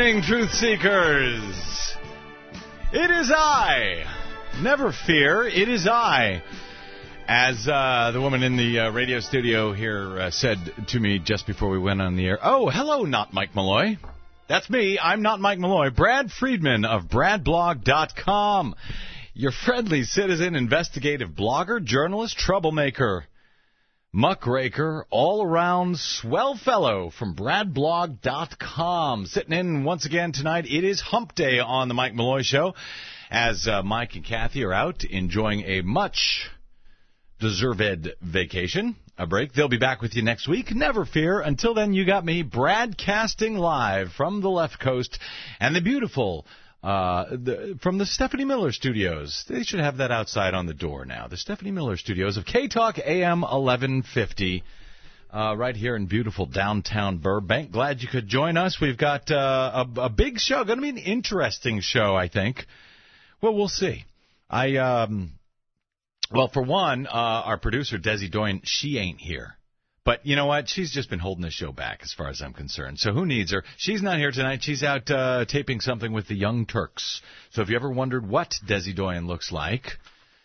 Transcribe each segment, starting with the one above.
evening, Truth Seekers. It is I. Never fear, it is I. As the woman in the radio studio here said to me just before we went on the air, oh, hello, not Mike Malloy. That's me. I'm not Mike Malloy. Brad Friedman of BradBlog.com. Your friendly citizen, investigative blogger, journalist, troublemaker, muckraker, all-around swell fellow from BradBlog.com. Sitting in once again tonight. It is hump day on the Mike Malloy Show as Mike and Kathy are out enjoying a much-deserved vacation, a break. They'll be back with you next week. Never fear. Until then, you got me broadcasting live from the left coast and the beautiful... from the Stephanie Miller Studios. They should have that outside on the door now. The Stephanie Miller Studios of K-Talk AM 1150, right here in beautiful downtown Burbank. Glad you could join us. We've got a big show. Going to be an interesting show, I think. Well, we'll see. Well, for one, our producer, Desi Doyen, she ain't here. But you know what? She's just been holding the show back as far as I'm concerned. So who needs her? She's not here tonight. She's out taping something with the Young Turks. So if you ever wondered what Desi Doyen looks like,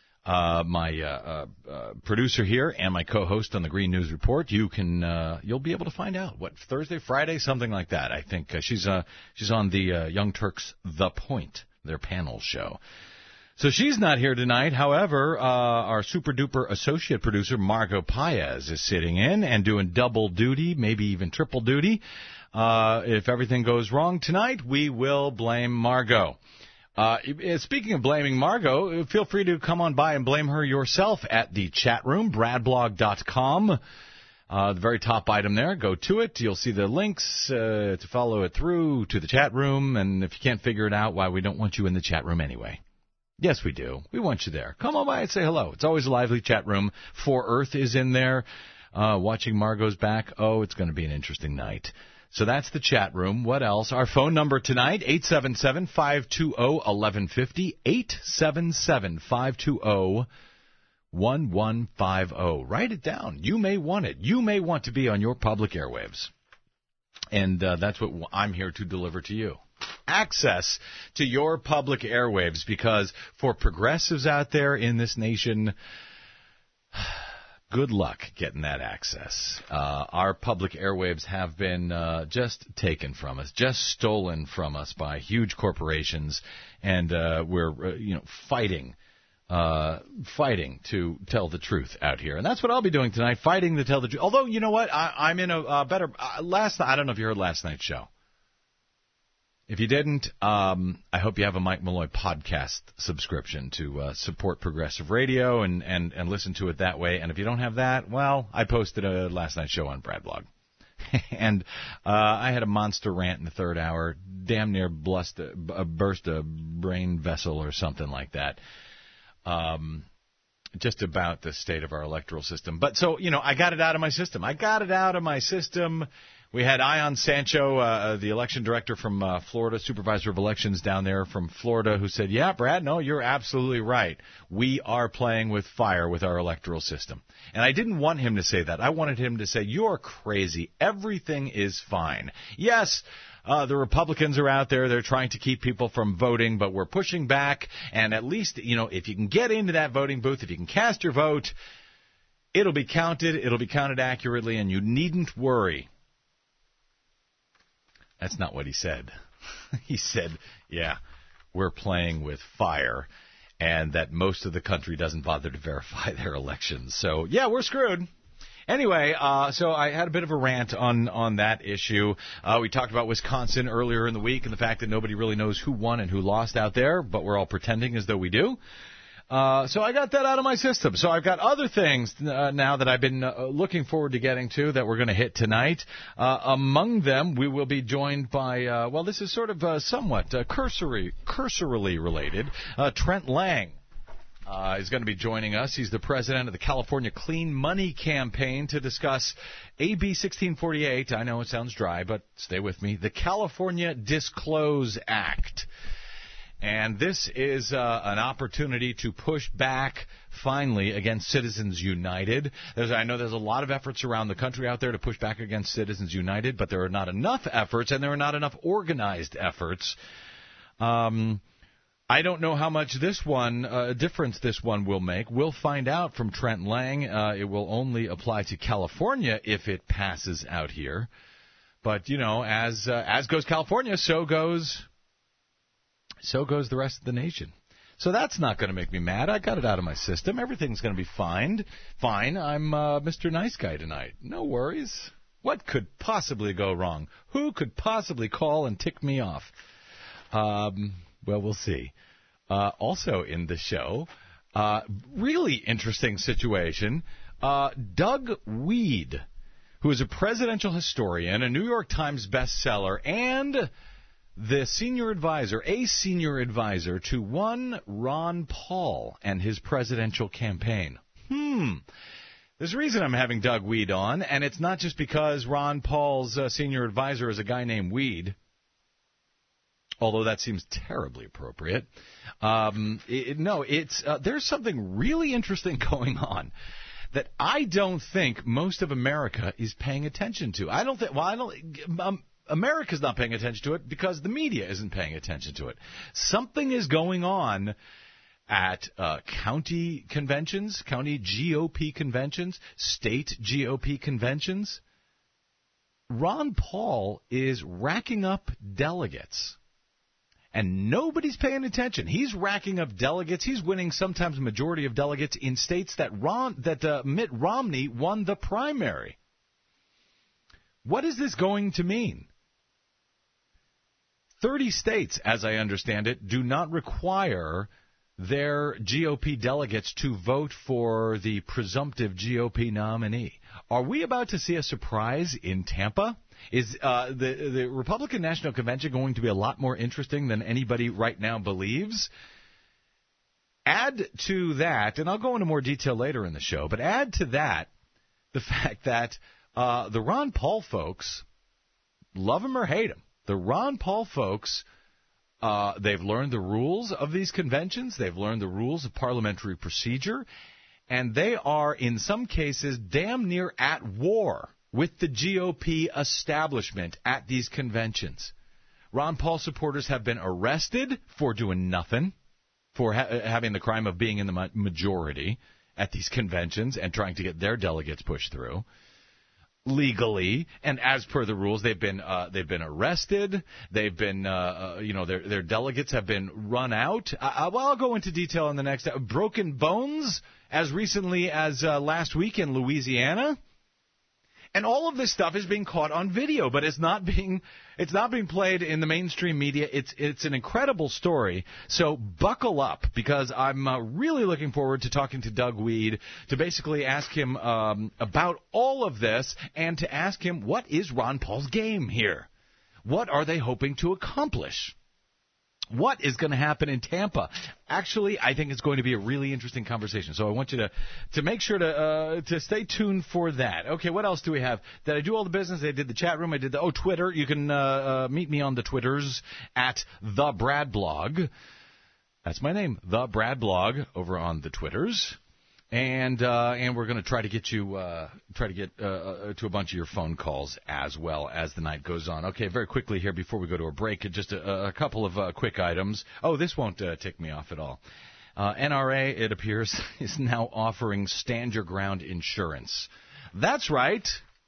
my producer here and my co-host on the Green News Report, you'll be able to find out. What, Thursday, Friday, something like that. I think she's on the Young Turks' The Point, their panel show. So she's not here tonight. However, our super-duper associate producer, Margot Paez, is sitting in and doing double duty, maybe even triple duty. If everything goes wrong tonight, we will blame Margot. Speaking of blaming Margot, feel free to come on by and blame her yourself at the chat room, bradblog.com. The very top item there, go to it. You'll see the links to follow it through to the chat room. And if you can't figure it out, why, we don't want you in the chat room anyway. Yes, we do. We want you there. Come on by and say hello. It's always a lively chat room. For Earth is in there watching Margot's back. Oh, it's going to be an interesting night. So that's the chat room. What else? Our phone number tonight, 877-520-1150, 877-520-1150. Write it down. You may want it. You may want to be on your public airwaves. And that's what I'm here to deliver to you. Access to your public airwaves, because for progressives out there in this nation, good luck getting that access. Our public airwaves have been just taken from us, just stolen from us by huge corporations, and we're fighting to tell the truth out here. And that's what I'll be doing tonight, fighting to tell the truth. Although, you know what, I'm in a better last night. I don't know if you heard last night's show. If you didn't, I hope you have a Mike Malloy podcast subscription to support progressive radio and listen to it that way. And if you don't have that, well, I posted a last night's show on Bradblog. And I had a monster rant in the third hour, damn near burst a brain vessel or something like that, just about the state of our electoral system. But so, I got it out of my system. We had Ion Sancho, the election director from Florida, supervisor of elections down there from Florida, who said, yeah, Brad, no, you're absolutely right. We are playing with fire with our electoral system. And I didn't want him to say that. I wanted him to say, you're crazy. Everything is fine. Yes, the Republicans are out there. They're trying to keep people from voting, but we're pushing back. And at least, if you can get into that voting booth, if you can cast your vote, it'll be counted. It'll be counted accurately, and you needn't worry. That's not what he said. He said, yeah, we're playing with fire, and that most of the country doesn't bother to verify their elections. So, yeah, we're screwed. Anyway, so I had a bit of a rant on that issue. We talked about Wisconsin earlier in the week and the fact that nobody really knows who won and who lost out there, but we're all pretending as though we do. So I got that out of my system. So I've got other things now that I've been looking forward to getting to that we're going to hit tonight. Among them, we will be joined by, this is sort of somewhat cursorily related. Trent Lang is going to be joining us. He's the president of the California Clean Money Campaign to discuss AB 1648. I know it sounds dry, but stay with me. The California Disclose Act. and this is an opportunity to push back finally against Citizens United. I know there's a lot of efforts around the country out there to push back against Citizens United, but there are not enough efforts, and there are not enough organized efforts. I don't know how much difference this one will make. We'll find out from Trent Lang. It will only apply to California if it passes out here. But, as goes California, so goes the rest of the nation. So that's not going to make me mad. I got it out of my system. Everything's going to be fine. I'm Mr. Nice Guy tonight. No worries. What could possibly go wrong? Who could possibly call and tick me off? Well, we'll see. Also in the show, really interesting situation. Doug Weed, who is a presidential historian, a New York Times bestseller, and a senior advisor to one Ron Paul and his presidential campaign. There's a reason I'm having Doug Weed on, and it's not just because Ron Paul's senior advisor is a guy named Weed, although that seems terribly appropriate. There's something really interesting going on that I don't think most of America is paying attention to. America's not paying attention to it because the media isn't paying attention to it. Something is going on at county conventions, county GOP conventions, state GOP conventions. Ron Paul is racking up delegates. And nobody's paying attention. He's racking up delegates. He's winning sometimes a majority of delegates in states that Mitt Romney won the primary. What is this going to mean? 30 states, as I understand it, do not require their GOP delegates to vote for the presumptive GOP nominee. Are we about to see a surprise in Tampa? Is the Republican National Convention going to be a lot more interesting than anybody right now believes? Add to that, and I'll go into more detail later in the show, but add to that the fact that the Ron Paul folks, love him or hate him, the Ron Paul folks, they've learned the rules of these conventions, they've learned the rules of parliamentary procedure, and they are, in some cases, damn near at war with the GOP establishment at these conventions. Ron Paul supporters have been arrested for doing nothing, for having the crime of being in the majority at these conventions and trying to get their delegates pushed through legally. And as per the rules, they've been arrested. They've been, their delegates have been run out. I'll go into detail in the next. Broken bones as recently as last week in Louisiana. And all of this stuff is being caught on video, but it's not being played in the mainstream media. It's an incredible story. So buckle up, because I'm really looking forward to talking to Doug Weed to basically ask him about all of this and to ask him, what is Ron Paul's game here? What are they hoping to accomplish? What is going to happen in Tampa? Actually, I think it's going to be a really interesting conversation. So I want you to make sure to stay tuned for that. Okay, what else do we have? Did I do all the business? I did the chat room. I did Twitter. You can meet me on the Twitters at The Brad Blog. That's my name, The Brad Blog, over on the Twitters. And we're going to try to get to a bunch of your phone calls as well as the night goes on. Okay, very quickly here before we go to a break, just a couple of quick items. Oh, this won't tick me off at all. NRA, it appears, is now offering stand your ground insurance. That's right.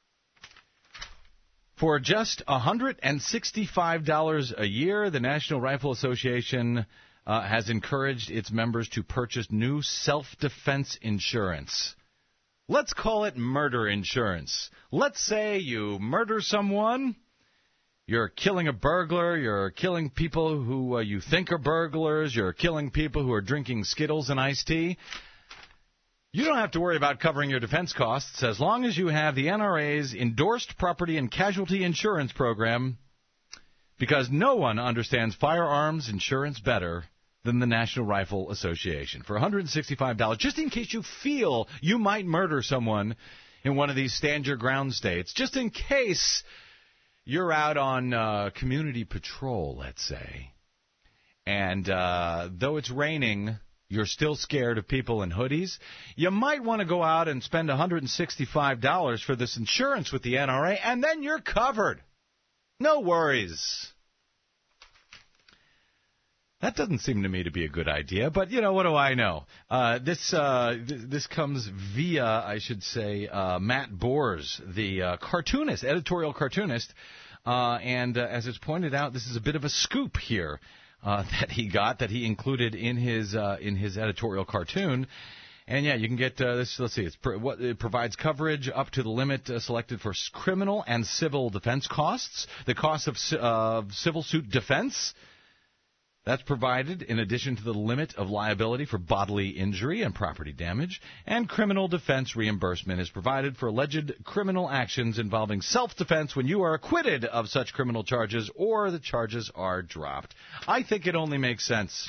For just $165 a year, the National Rifle Association has encouraged its members to purchase new self-defense insurance. Let's call it murder insurance. Let's say you murder someone. You're killing a burglar. You're killing people who you think are burglars. You're killing people who are drinking Skittles and iced tea. You don't have to worry about covering your defense costs as long as you have the NRA's endorsed property and casualty insurance program, because no one understands firearms insurance better than the National Rifle Association. For $165, just in case you feel you might murder someone in one of these stand-your-ground states, just in case you're out on community patrol, let's say, And though it's raining, you're still scared of people in hoodies. You might want to go out and spend $165 for this insurance with the NRA, and then you're covered. No worries. That doesn't seem to me to be a good idea, but, what do I know? This comes via, I should say, Matt Bors, the cartoonist, editorial cartoonist, and as it's pointed out, this is a bit of a scoop here that he included in his editorial cartoon. And yeah, you can get this. Let's see. It provides coverage up to the limit selected for criminal and civil defense costs. The cost of civil suit defense. That's provided in addition to the limit of liability for bodily injury and property damage, and criminal defense reimbursement is provided for alleged criminal actions involving self-defense when you are acquitted of such criminal charges or the charges are dropped. I think it only makes sense.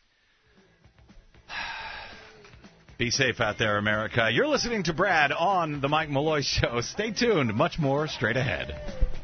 Be safe out there, America. You're listening to Brad on The Mike Malloy Show. Stay tuned. Much more straight ahead.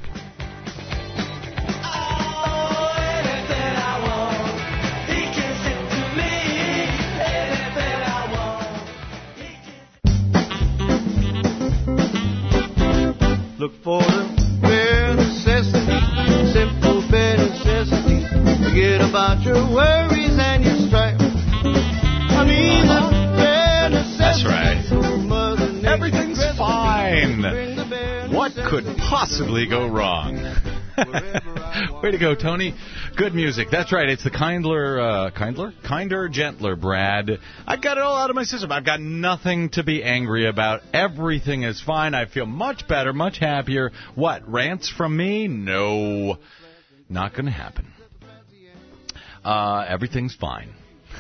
Look for the bare necessity, simple bare necessity. Forget about your worries and your strife. I mean the bare necessity. That's right. Everything's fine. What could possibly go wrong? Way to go, Tony. Good music. That's right. It's the Kinder, Gentler, Brad. I got it all out of my system. I've got nothing to be angry about. Everything is fine. I feel much better, much happier. What, rants from me? No. Not going to happen. Everything's fine.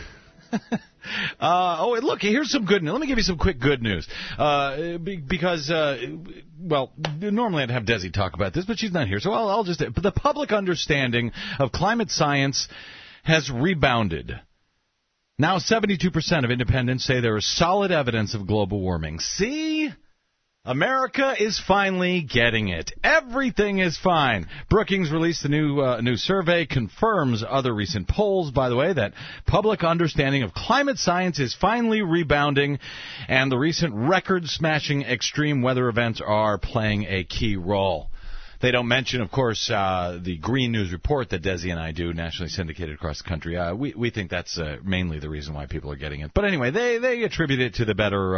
Look, here's some good news. Let me give you some quick good news. Because normally I'd have Desi talk about this, but she's not here. So I'll just... The public understanding of climate science has rebounded. Now 72% of independents say there is solid evidence of global warming. See? America is finally getting it. Everything is fine. Brookings released a new survey, confirms other recent polls, by the way, that public understanding of climate science is finally rebounding, and the recent record-smashing extreme weather events are playing a key role. They don't mention, of course, the Green News Report that Desi and I do, nationally syndicated across the country. We think that's mainly the reason why people are getting it. But anyway, they attribute it to the better,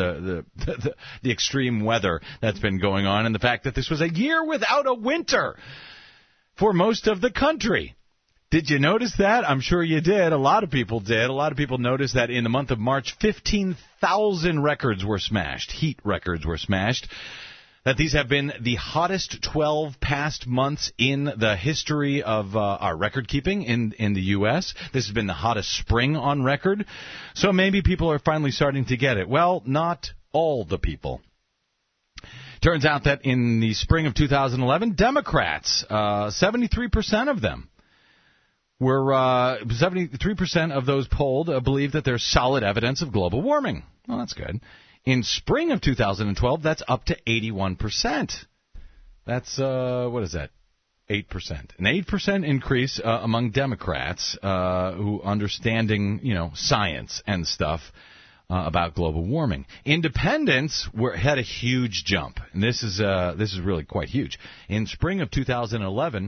the extreme weather that's been going on, and the fact that this was a year without a winter for most of the country. Did you notice that? I'm sure you did. A lot of people did. A lot of people noticed that in the month of March, 15,000 records were smashed. Heat records were smashed. That these have been the hottest 12 past months in the history of our record keeping in the U.S. This has been the hottest spring on record. So maybe people are finally starting to get it. Well, not all the people. Turns out that in the spring of 2011, Democrats, 73% of them were 73% of those polled believe that there's solid evidence of global warming. Well, that's good. In spring of 2012, that's up to 81%. That's, what is that? 8%. An 8% increase among Democrats who understanding, science and stuff about global warming. Independents had a huge jump, and this is really quite huge. In spring of 2011,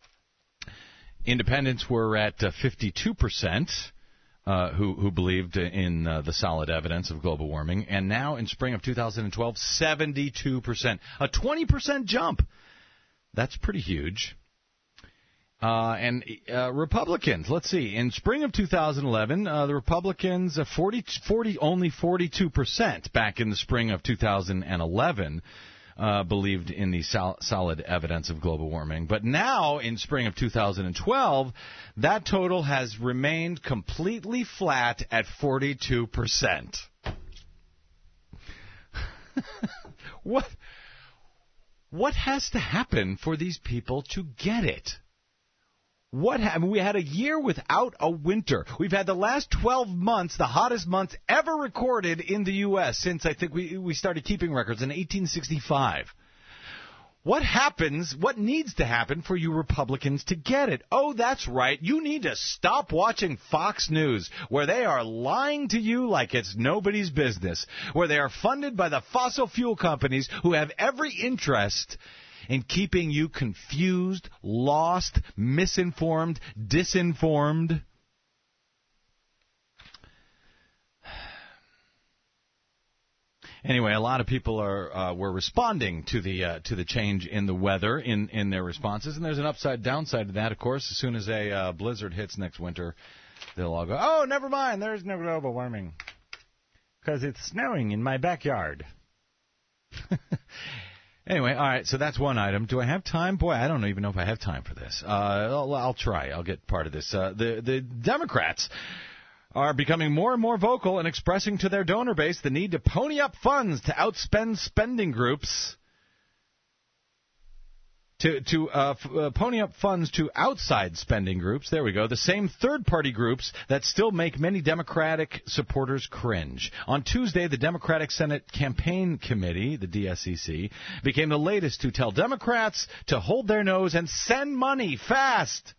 independents were at 52%. Who believed in the solid evidence of global warming, and now in spring of 2012, 72%, a 20% jump. That's pretty huge. And Republicans, let's see, in spring of 2011, the Republicans, only 42% back in the spring of 2011. Believed in the solid evidence of global warming. But now, in spring of 2012, that total has remained completely flat at 42%. What has to happen for these people to get it? What happened? We had a year without a winter. We've had the last 12 months, the hottest months ever recorded in the U.S. since I think we started keeping records in 1865. What happens, what needs to happen for you Republicans to get it? Oh, that's right. You need to stop watching Fox News, where they are lying to you like it's nobody's business, where they are funded by the fossil fuel companies who have every interest in keeping you confused, lost, misinformed, disinformed. Anyway, a lot of people were responding to the change in the weather in their responses, and there's an downside to that, of course. As soon as a blizzard hits next winter, they'll all go, "Oh, never mind, there's no global warming, because it's snowing in my backyard." Anyway, all right, so that's one item. Do I have time? Boy, I don't even know if I have time for this. I'll try. I'll get part of this. The Democrats are becoming more and more vocal and expressing to their donor base the need to pony up funds to outspend spending groups, pony up funds to outside spending groups. There we go. The same third-party groups that still make many Democratic supporters cringe. On Tuesday, the Democratic Senate Campaign Committee, the DSCC, became the latest to tell Democrats to hold their nose and send money fast.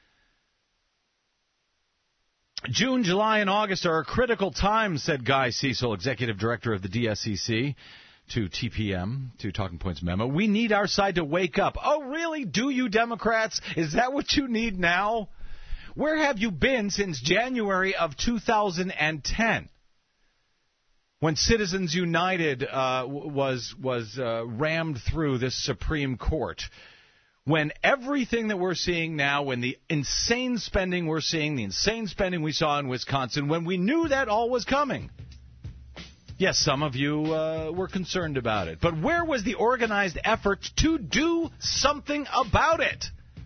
June, July, and August are a critical time, said Guy Cecil, executive director of the DSCC, to TPM, to Talking Points Memo. We need our side to wake up. Oh, really? Do you, Democrats? Is that what you need now? Where have you been since January of 2010, when Citizens United was rammed through this Supreme Court? When everything that we're seeing now, when the insane spending we're seeing, the insane spending we saw in Wisconsin, when we knew that all was coming. Yes, some of you were concerned about it. But where was the organized effort to do something about it?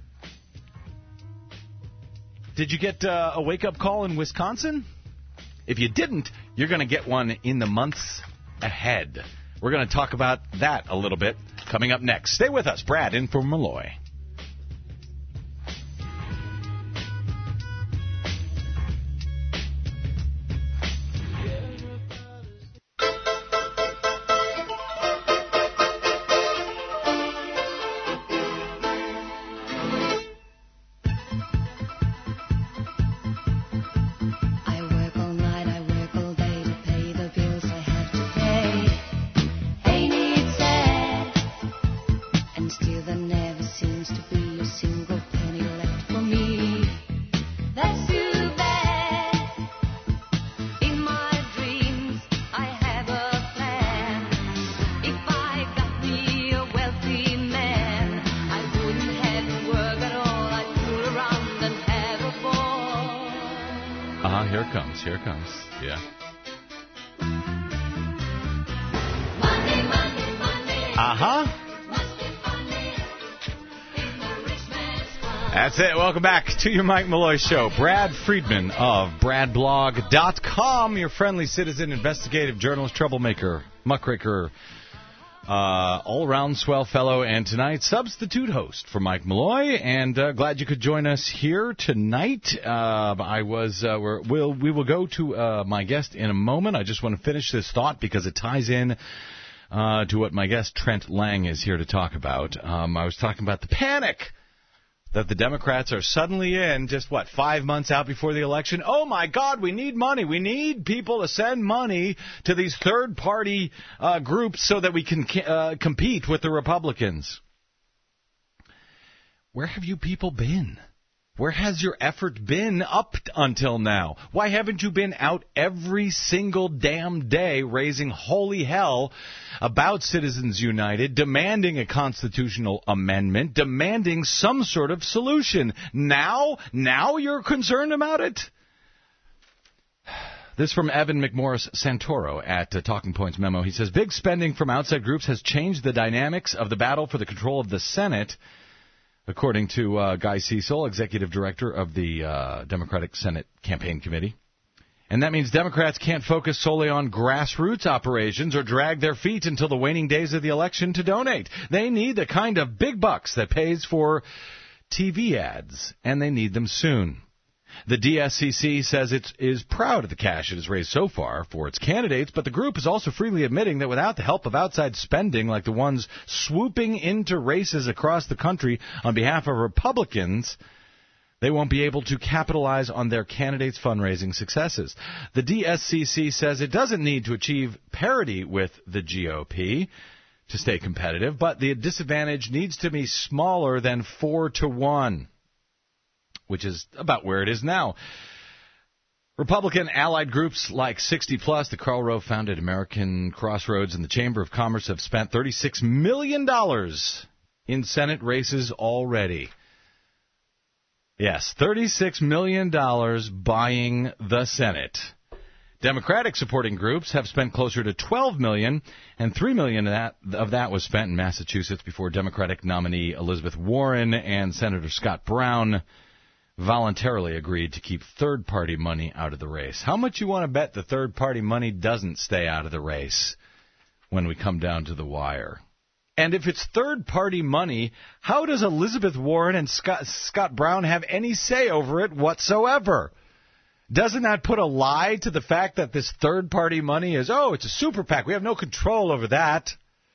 Did you get a wake-up call in Wisconsin? If you didn't, you're going to get one in the months ahead. We're going to talk about that a little bit coming up next. Stay with us. Brad in for Malloy. Here it comes. Yeah. That's it. Welcome back to your Mike Malloy Show. Brad Friedman of BradBlog.com, your friendly citizen, investigative journalist, troublemaker, muckraker, all-around swell fellow, and tonight's substitute host for Mike Malloy. And glad you could join us here tonight. We will go to my guest in a moment. I just want to finish this thought because it ties in to what my guest Trent Lang is here to talk about. I was talking about the panic that the Democrats are suddenly in, just 5 months out before the election. Oh, my God, we need money. We need people to send money to these third-party groups so that we can compete with the Republicans. Where have you people been? Where has your effort been up until now? Why haven't you been out every single damn day raising holy hell about Citizens United, demanding a constitutional amendment, demanding some sort of solution? Now you're concerned about it? This from Evan McMorris Santoro at Talking Points Memo. He says, big spending from outside groups has changed the dynamics of the battle for the control of the Senate. According to Guy Cecil, executive director of the Democratic Senate Campaign Committee. And that means Democrats can't focus solely on grassroots operations or drag their feet until the waning days of the election to donate. They need the kind of big bucks that pays for TV ads, and they need them soon. The DSCC says it is proud of the cash it has raised so far for its candidates, but the group is also freely admitting that without the help of outside spending like the ones swooping into races across the country on behalf of Republicans, they won't be able to capitalize on their candidates' fundraising successes. The DSCC says it doesn't need to achieve parity with the GOP to stay competitive, but the disadvantage needs to be smaller than 4-1. Which is about where it is now. Republican allied groups like 60 Plus, the Karl Rove founded American Crossroads, and the Chamber of Commerce have spent $36 million in Senate races already. Yes, $36 million buying the Senate. Democratic supporting groups have spent closer to $12 million, and $3 million of that was spent in Massachusetts before Democratic nominee Elizabeth Warren and Senator Scott Brown voluntarily agreed to keep third-party money out of the race. How much you want to bet the third-party money doesn't stay out of the race when we come down to the wire? And if it's third-party money, how does Elizabeth Warren and Scott Brown have any say over it whatsoever? Doesn't that put a lie to the fact that this third-party money is, it's a super PAC. We have no control over that.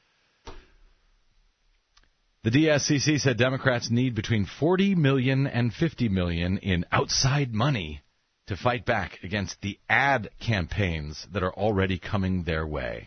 The DSCC said Democrats need between $40 million and $50 million in outside money to fight back against the ad campaigns that are already coming their way.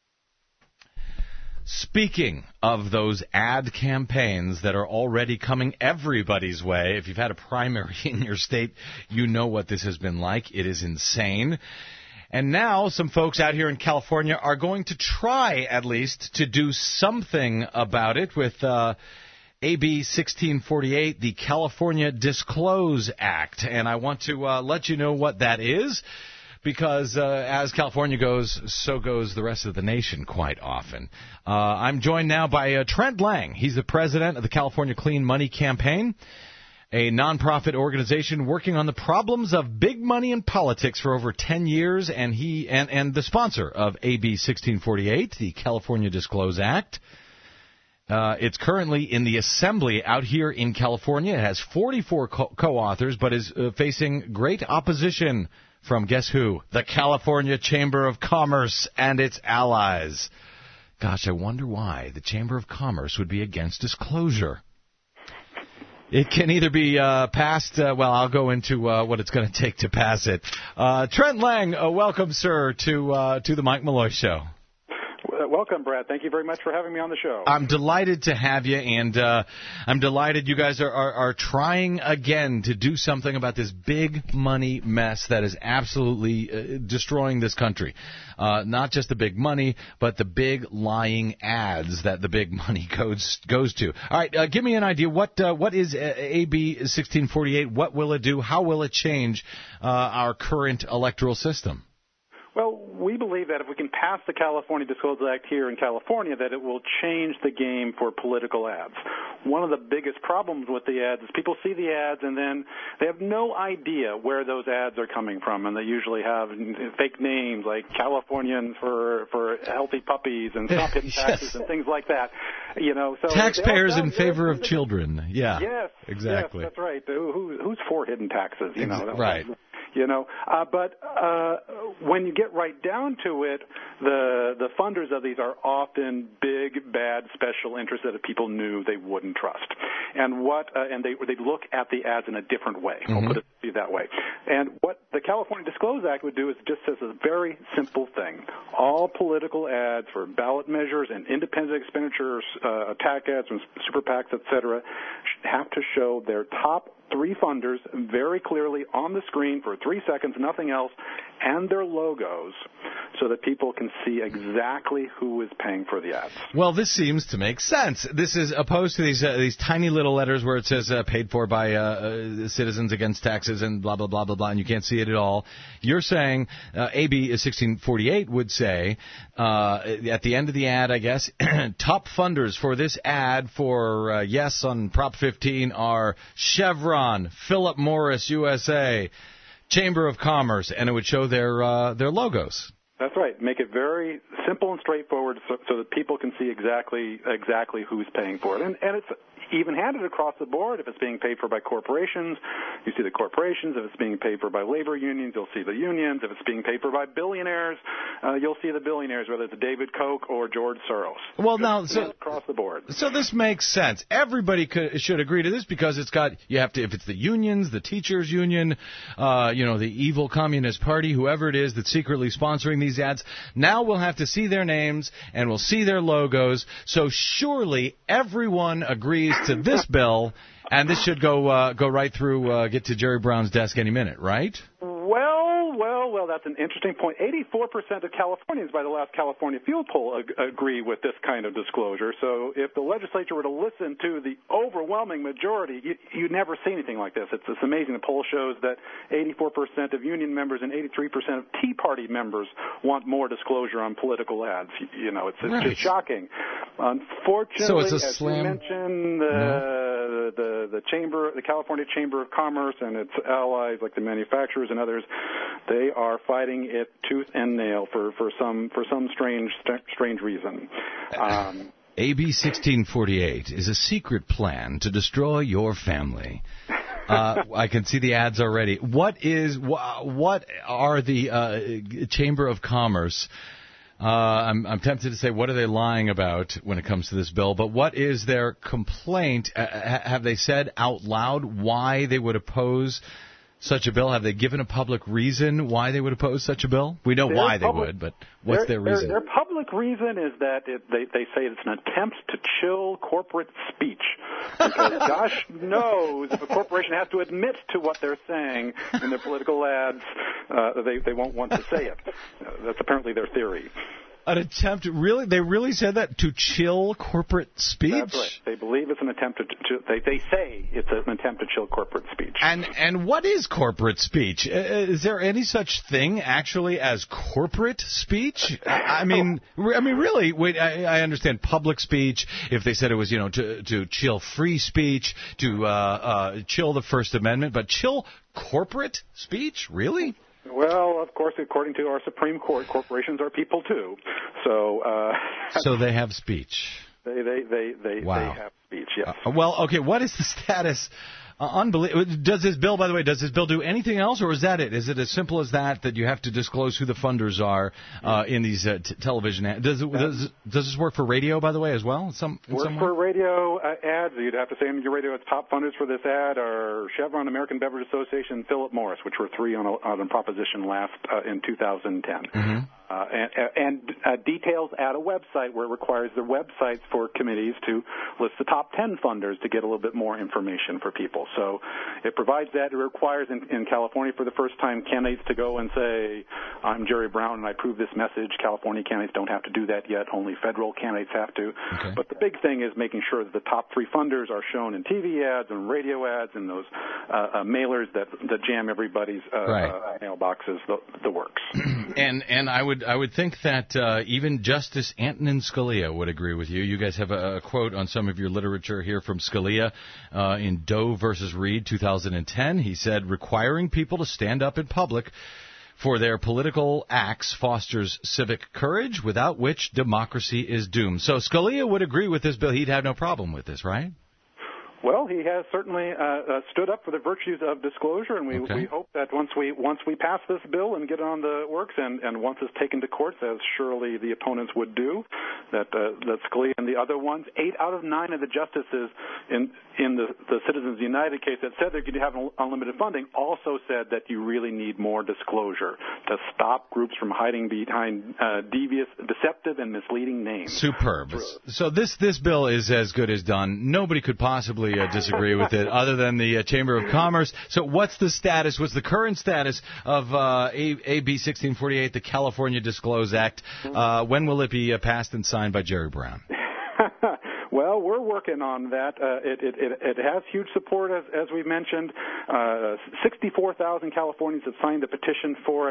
Speaking of those ad campaigns that are already coming everybody's way, if you've had a primary in your state, you know what this has been like. It is insane. And now some folks out here in California are going to try, at least, to do something about it with AB 1648, the California Disclose Act. And I want to let you know what that is, because as California goes, so goes the rest of the nation quite often. I'm joined now by Trent Lang. He's the president of the California Clean Money Campaign, a nonprofit organization working on the problems of big money in politics for over 10 years, and the sponsor of AB 1648, the California Disclose Act. It's currently in the Assembly out here in California. It has 44 co-authors, but is facing great opposition from, guess who? The California Chamber of Commerce and its allies. Gosh, I wonder why the Chamber of Commerce would be against disclosure. It can either be passed, I'll go into what it's going to take to pass it. Trent Lang, welcome, sir, to the Mike Malloy Show. Welcome, Brad. Thank you very much for having me on the show. I'm delighted to have you, and I'm delighted you guys are trying again to do something about this big money mess that is absolutely destroying this country. Not just the big money, but the big lying ads that the big money goes to. All right, give me an idea. What is AB 1648? What will it do? How will it change our current electoral system? Well, we believe that if we can pass the California Disclose Act here in California, that it will change the game for political ads. One of the biggest problems with the ads is people see the ads and then they have no idea where those ads are coming from, and they usually have fake names like Californians for healthy puppies and stop hidden taxes and things like that. So taxpayers in favor of children. Yeah. Yes, exactly. Yes, that's right. Who's for hidden taxes? Right. But when you get right down to it, the funders of these are often big, bad special interests that people knew they wouldn't trust, and they look at the ads in a different way. Mm-hmm. I'll put it that way. And what the California Disclose Act would do is just says a very simple thing: all political ads for ballot measures and independent expenditures, attack ads and super PACs, etc., have to show their top 3 funders very clearly on the screen for 3 seconds, nothing else, and their logos, so that people can see exactly who is paying for the ads. Well, this seems to make sense. This is opposed to these tiny little letters where it says paid for by Citizens Against Taxes and blah, blah, blah, blah, blah, and you can't see it at all. You're saying AB 1648 would say at the end of the ad, I guess, top funders for this ad for yes on Prop 15 are Chevron, Philip Morris USA, Chamber of Commerce, and it would show their logos. That's right. Make it very simple and straightforward so that people can see exactly who's paying for it. And it's even-handed across the board. If it's being paid for by corporations, you see the corporations. If it's being paid for by labor unions, you'll see the unions. If it's being paid for by billionaires, you'll see the billionaires, whether it's David Koch or George Soros. Well, now, so across the board. So this makes sense. Everybody should agree to this because if it's the unions, the teachers union, the evil Communist Party, whoever it is that's secretly sponsoring these ads, now we'll have to see their names and we'll see their logos. So surely everyone agrees to this bill, and this should go right through, get to Jerry Brown's desk any minute, right? Well, that's an interesting point. 84% of Californians, by the last California field poll, agree with this kind of disclosure. So if the legislature were to listen to the overwhelming majority, you'd never see anything like this. It's amazing. The poll shows that 84% of union members and 83% of Tea Party members want more disclosure on political ads. It's just shocking. Unfortunately, so it's a as slam. you mentioned, the California Chamber of Commerce and its allies, like the manufacturers and others, they are fighting it tooth and nail for some strange reason. AB 1648 is a secret plan to destroy your family. I can see the ads already. What are the Chamber of Commerce? I'm tempted to say, what are they lying about when it comes to this bill? But what is their complaint? Have they said out loud why they would oppose such a bill? Have they given a public reason why they would oppose such a bill? We know why they would, but what's their reason? Their public reason is that they say it's an attempt to chill corporate speech. Because gosh knows if a corporation has to admit to what they're saying in their political ads, they won't want to say it. That's apparently their theory. An attempt, really? They really said that, to chill corporate speech? That's right. They believe it's an attempt to they say it's an attempt to chill corporate speech. And what is corporate speech? Is there any such thing actually as corporate speech? I mean, really? Wait, I understand public speech. If they said it was, to chill free speech, to chill the First Amendment, but chill corporate speech, really? Well, of course, according to our Supreme Court, corporations are people too. So, so they have speech. They have speech. Yes. Well, okay. What is the status? Unbelievable. Does this bill do anything else, or is that it? Is it as simple as that you have to disclose who the funders are in these television ads? Does this work for radio, by the way, as well? For radio ads. You'd have to say in your radio, its top funders for this ad are Chevron, American Beverage Association, Philip Morris, which were three on a proposition last in 2010. Mm-hmm. And details at a website where it requires the websites for committees to list the top 10 funders to get a little bit more information for people. So it provides that. It requires in California for the first time candidates to go and say, I'm Jerry Brown and I approve this message. California candidates don't have to do that yet. Only federal candidates have to. Okay. But the big thing is making sure that the top three funders are shown in TV ads and radio ads and those mailers that jam everybody's mailboxes, the works. And I would think that even Justice Antonin Scalia would agree with you. You guys have a quote on some of your literature here from Scalia in Doe versus Reed, 2010. He said, requiring people to stand up in public for their political acts fosters civic courage, without which democracy is doomed. So Scalia would agree with this bill. He'd have no problem with this, right? Well, he has certainly stood up for the virtues of disclosure, and we hope that once we pass this bill and get it on the works, and once it's taken to courts, as surely the opponents would do, that Scalia and the other ones, 8 out of 9 of the justices in the Citizens United case that said they could have unlimited funding also said that you really need more disclosure to stop groups from hiding behind devious, deceptive, and misleading names. Superb. So this bill is as good as done. Nobody could possibly disagree with it other than the Chamber of Commerce. So what's the status? What's the current status of AB 1648, the California Disclose Act? When will it be passed and signed by Jerry Brown? Well, we're working on that. It has huge support, as we've mentioned. 64,000 Californians have signed the petition for it,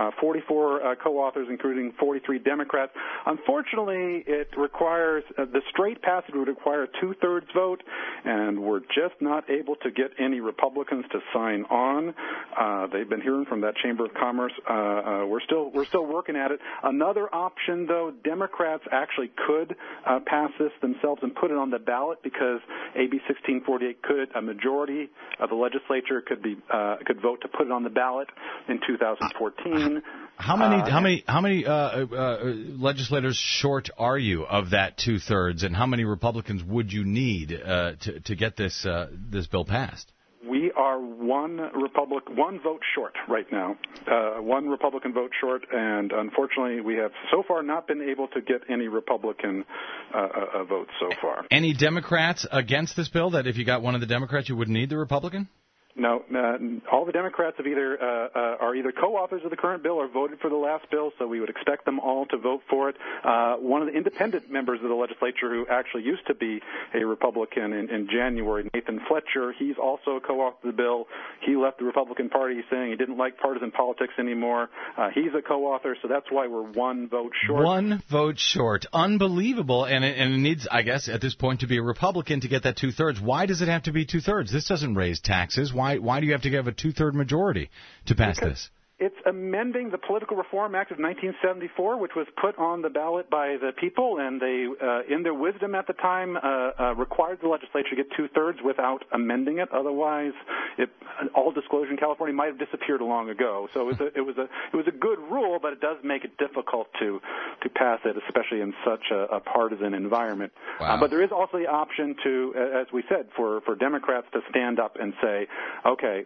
44 co-authors, including 43 Democrats. Unfortunately, it requires, the straight passage would require a two-thirds vote, and we're just not able to get any Republicans to sign on. They've been hearing from that Chamber of Commerce. We're still working at it. Another option, though, Democrats actually could pass this themselves and put it on the ballot, because AB 1648 a majority of the legislature could vote to put it on the ballot in 2014. How many legislators short are you of that 2/3, and how many Republicans would you need to get this bill passed? We are one vote short right now, one Republican vote short, and unfortunately we have so far not been able to get any Republican votes so far. Any Democrats against this bill, that if you got one of the Democrats you wouldn't need the Republican? No, all the Democrats have are either co-authors of the current bill or voted for the last bill, so we would expect them all to vote for it. One of the independent members of the legislature who actually used to be a Republican in January, Nathan Fletcher, he's also a co-author of the bill. He left the Republican Party saying he didn't like partisan politics anymore. He's a co-author, so that's why we're one vote short. One vote short. Unbelievable, and it needs, I guess, at this point to be a Republican to get that 2/3. Why does it have to be 2/3? This doesn't raise taxes. Why do you have to have a 2/3 majority to pass this? It's amending the Political Reform Act of 1974, which was put on the ballot by the people, and they, in their wisdom at the time, required the legislature to get 2/3 without amending it. Otherwise, all disclosure in California might have disappeared long ago. So it was a good rule, but it does make it difficult to pass it, especially in such a partisan environment. Wow. But there is also the option to, as we said, for Democrats to stand up and say, okay,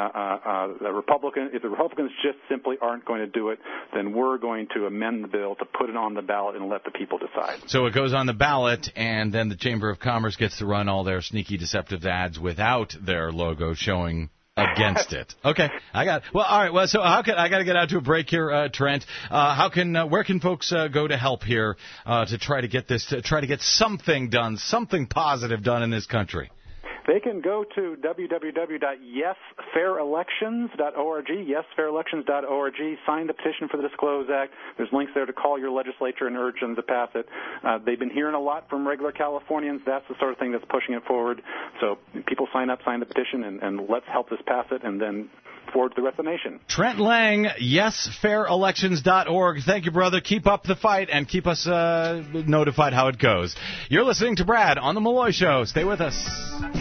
if the Republicans just simply aren't going to do it, then we're going to amend the bill to put it on the ballot and let the people decide. So it goes on the ballot, and then the Chamber of Commerce gets to run all their sneaky, deceptive ads without their logo showing against it. Okay, I got it. Well, all right. Well, so I got to get out to a break here, Trent. Where can folks go to help here to try to get something done, something positive done in this country? They can go to www.yesfairelections.org, yesfairelections.org, sign the petition for the Disclose Act. There's links there to call your legislature and urge them to pass it. They've been hearing a lot from regular Californians. That's the sort of thing that's pushing it forward. So people sign up, sign the petition, and let's help this pass it, and then forward to the rest of the nation. Trent Lang, yesfairelections.org. Thank you, brother. Keep up the fight and keep us notified how it goes. You're listening to Brad on The Malloy Show. Stay with us.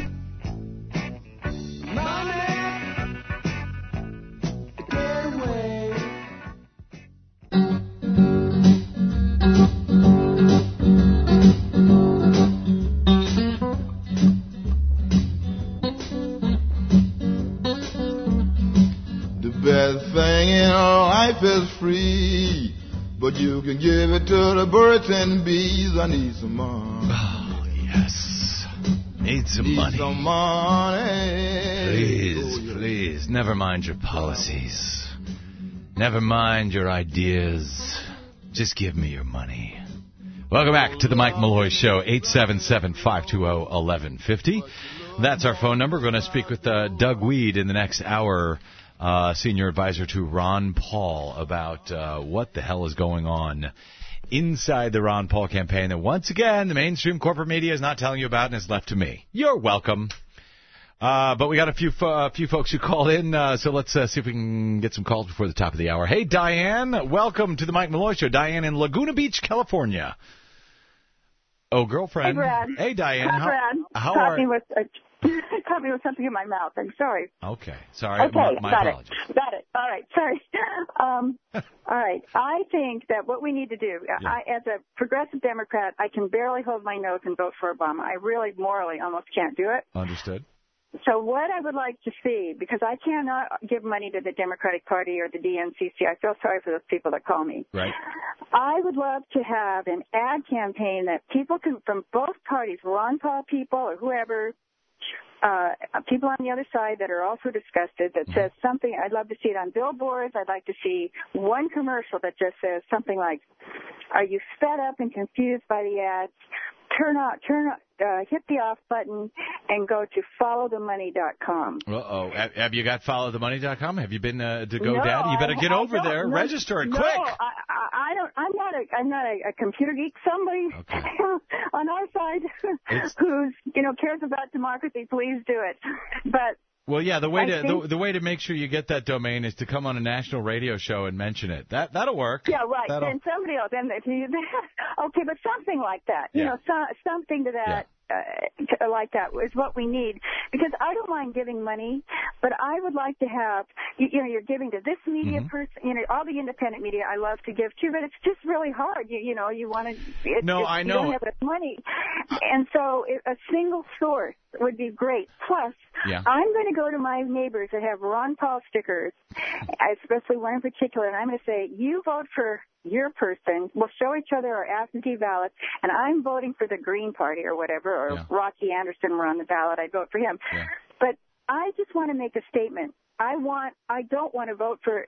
Is free, but you can give it to the birds and bees. I need some money. Oh, yes. Need some money. Please. Never mind your policies. Never mind your ideas. Just give me your money. Welcome back to the Mike Malloy Show, 877-520-1150. That's our phone number. We're going to speak with Doug Weed in the next hour. Senior advisor to Ron Paul, about what the hell is going on inside the Ron Paul campaign that, once again, the mainstream corporate media is not telling you about and is left to me. You're welcome. But we got a few folks who called in, so let's see if we can get some calls before the top of the hour. Hey, Diane, welcome to the Mike Malloy Show. Diane in Laguna Beach, California. Oh, girlfriend. Hey, Brad. Hey, Diane. Hi, Brad. How are you? Caught me with something in my mouth. I'm sorry. Okay. Sorry. Okay. My got apologies. Got it. All right. Sorry. All right. I think that what we need to do, as a progressive Democrat, I can barely hold my nose and vote for Obama. I really morally almost can't do it. Understood. So what I would like to see, because I cannot give money to the Democratic Party or the DNCC. I feel sorry for those people that call me. Right. I would love to have an ad campaign that people can, from both parties, Ron Paul people or whoever, people on the other side that are also disgusted, that says something. I'd love to see it on billboards. I'd like to see one commercial that just says something like, "Are you fed up and confused by the ads? hit the off button and go to followthemoney.com. Uh-oh. Have you got followthemoney.com? Have you been to GoDaddy? No, You better get over there. No, register it no, quick. I don't. I'm not a computer geek. Somebody on our side who's cares about democracy, please do it. But well, yeah, the way to make sure you get that domain is to come on a national radio show and mention it. That'll work. Yeah, right. Then somebody else. Then okay, but something like that. Yeah. Something to that. Yeah. Like that is what we need, because I don't mind giving money, but I would like to have, you're giving to this media person, all the independent media I love to give to, but it's just really hard. You want to. No, I know. You don't have enough money, and so a single source would be great. Plus, I'm going to go to my neighbors that have Ron Paul stickers, especially one in particular, and I'm going to say, you vote for your person. We'll show each other our absentee ballots, and I'm voting for the Green Party or whatever, or Rocky Anderson were on the ballot, I'd vote for him. Yeah. But I just want to make a statement. I don't want to vote for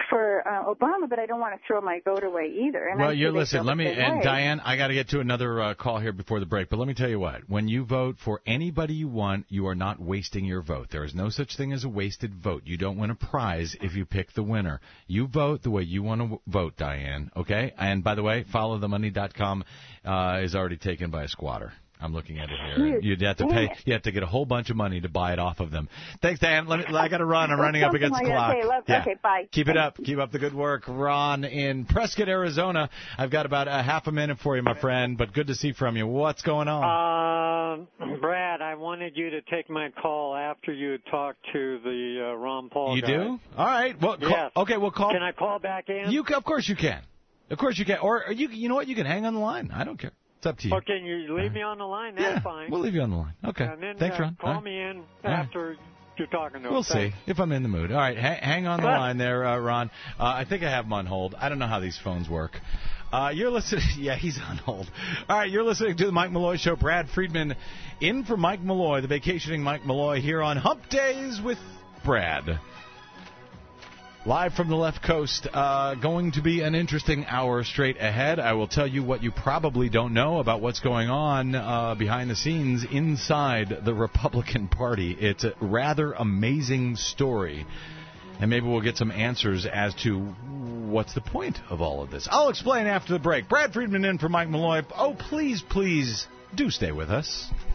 Obama, but I don't want to throw my vote away either. And listen, Diane, I got to get to another call here before the break, but let me tell you what. When you vote for anybody you want, you are not wasting your vote. There is no such thing as a wasted vote. You don't win a prize if you pick the winner. You vote the way you want to vote, Diane, okay? And by the way, followthemoney.com is already taken by a squatter. I'm looking at it here. You'd have to pay. You have to get a whole bunch of money to buy it off of them. Thanks, Dan. I got to run. I'm running up against the clock. Okay, bye. Keep it up. Keep up the good work, Ron in Prescott, Arizona. I've got about a half a minute for you, my friend. But good to see from you. What's going on? Brad, I wanted you to take my call after you talked to the Ron Paul You guy. do? All right. Well, yes. Okay. We'll call. Can I call back in? Of course you can. Of course you can. Or you know what? You can hang on the line. I don't care. It's up to you. Okay, you leave me on the line. That's fine. We'll leave you on the line. Okay. And then, thanks, Ron. Call me in after you're talking to him. We'll see if I'm in the mood. All right, hang on the line there, Ron. I think I have him on hold. I don't know how these phones work. You're listening. Yeah, he's on hold. All right, you're listening to the Mike Malloy Show. Brad Friedman in for Mike Malloy, the vacationing Mike Malloy, here on Hump Days with Brad. Live from the left coast, going to be an interesting hour straight ahead. I will tell you what you probably don't know about what's going on behind the scenes inside the Republican Party. It's a rather amazing story, and maybe we'll get some answers as to what's the point of all of this. I'll explain after the break. Brad Friedman in for Mike Malloy. Oh, please do stay with us.